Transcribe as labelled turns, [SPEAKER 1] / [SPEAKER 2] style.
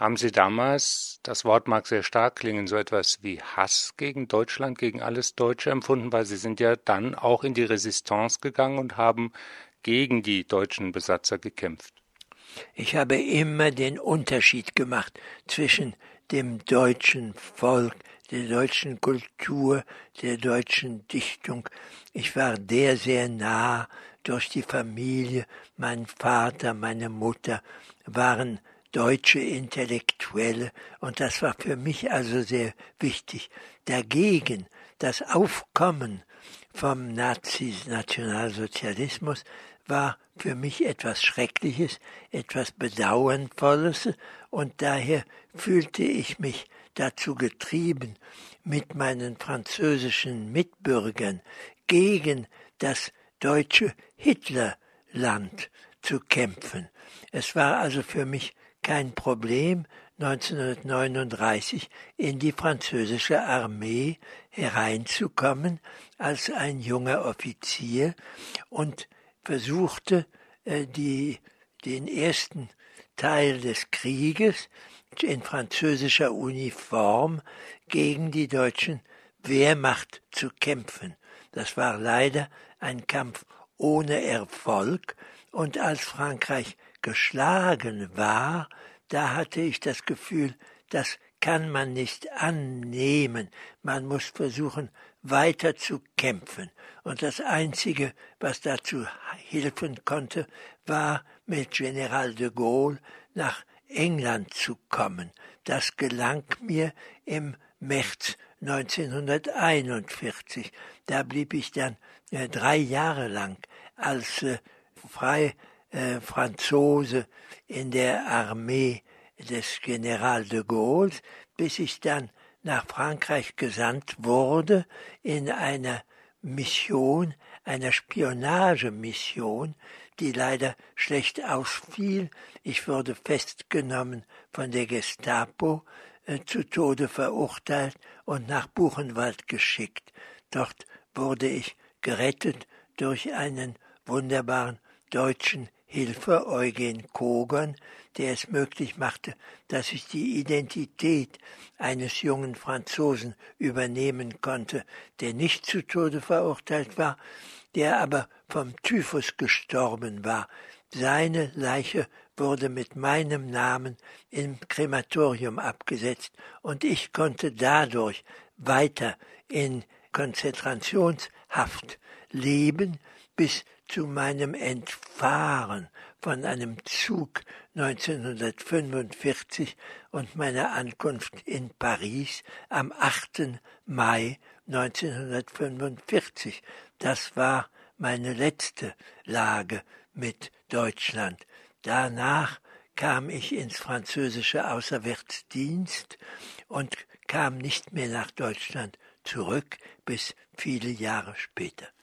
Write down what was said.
[SPEAKER 1] Haben Sie damals, das Wort mag sehr stark klingen, so etwas wie Hass gegen Deutschland, gegen alles Deutsche empfunden, weil Sie sind ja dann auch in die Resistance gegangen und haben gegen die deutschen Besatzer gekämpft?
[SPEAKER 2] Ich habe immer den Unterschied gemacht zwischen dem deutschen Volk, der deutschen Kultur, der deutschen Dichtung. Ich war der sehr nah durch die Familie. Mein Vater, meine Mutter waren deutsche Intellektuelle und das war für mich also sehr wichtig. Dagegen das Aufkommen vom Nationalsozialismus war für mich etwas Schreckliches, etwas Bedauernvolles, und daher fühlte ich mich dazu getrieben, mit meinen französischen Mitbürgern gegen das deutsche Hitlerland zu kämpfen. Es war also für mich kein Problem, 1939 in die französische Armee hereinzukommen als ein junger Offizier und versuchte, den ersten Teil des Krieges in französischer Uniform gegen die deutschen Wehrmacht zu kämpfen. Das war leider ein Kampf ohne Erfolg, und als Frankreich geschlagen war, da hatte ich das Gefühl, das kann man nicht annehmen. Man muss versuchen, weiter zu kämpfen. Und das Einzige, was dazu helfen konnte, war, mit General de Gaulle nach England zu kommen. Das gelang mir im März 1941. Da blieb ich dann 3 Jahre lang als Franzose in der Armee des General de Gaulle, bis ich dann nach Frankreich gesandt wurde in einer Mission, einer Spionagemission, die leider schlecht ausfiel. Ich wurde festgenommen von der Gestapo, zu Tode verurteilt und nach Buchenwald geschickt. Dort wurde ich gerettet durch einen wunderbaren deutschen Hilfe, Eugen Kogon, der es möglich machte, dass ich die Identität eines jungen Franzosen übernehmen konnte, der nicht zu Tode verurteilt war, der aber vom Typhus gestorben war. Seine Leiche wurde mit meinem Namen im Krematorium abgesetzt und ich konnte dadurch weiter in Konzentrationshaft leben bis zu meinem Entfahren von einem Zug 1945 und meiner Ankunft in Paris am 8. Mai 1945. Das war meine letzte Lage mit Deutschland. Danach kam ich ins französische Außerwärtsdienst und kam nicht mehr nach Deutschland zurück bis viele Jahre später.